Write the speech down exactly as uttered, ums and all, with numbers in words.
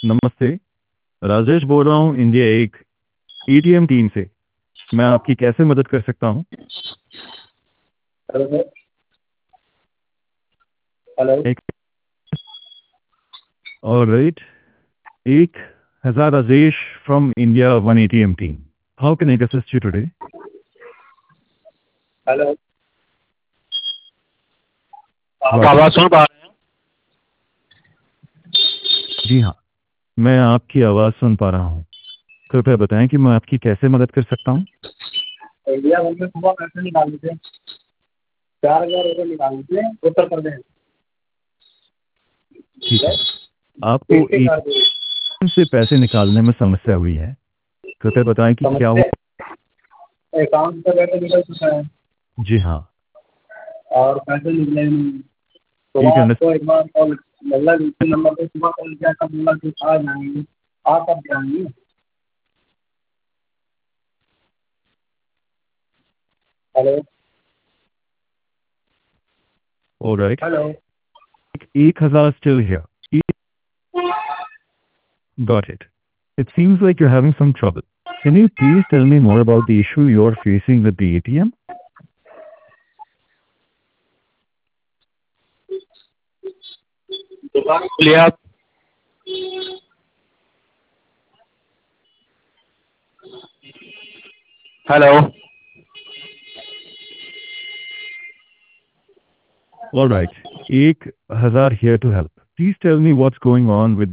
नमस्ते। राजेश बोल रहा हूँ इंडिया एक एटीएम टीम से। मैं आपकी कैसे मदद कर सकता हूँ? Hello sir. हेलो। एक और राइट एक हजार Rajesh from India one ATM team. How can I assist you today? Hello. आप गॉट इट। आवाज़ सुन पा रहे जी हाँ, मैं आपकी आवाज़ सुन पा रहा हूँ। कृपया बताएं कि मैं आपकी कैसे मदद कर सकता हूँ। हैं? इंडिया बैंक में सुबह पैसे निकालने थे, चार हजार रुपये निकालने थे उत्तर प्रदेश। ठीक है, आपको कैसे कर एटीएम दिए? से पैसे निकालने में समस्या हुई है। कृपया बताएं कि क्या समझते हुआ। अकाउंट से पैसे निकल चुका है जी हाँ, और पैसे निकले नहीं। ठीक सुबह है। आपको एक बार कॉल मतलब इसी नंबर पे सुबह कॉल किया था, बोला कि आ जाएंगे। आप कब जाएंगे? हेलो। All right, hello. एक हजार still here. Got it. It seems like you're having some trouble. Can you please tell me more about the issue you're facing with the A T M? दुकान खुली आप? हेलो। All right. एक हजार here to help. Please tell me what's going on with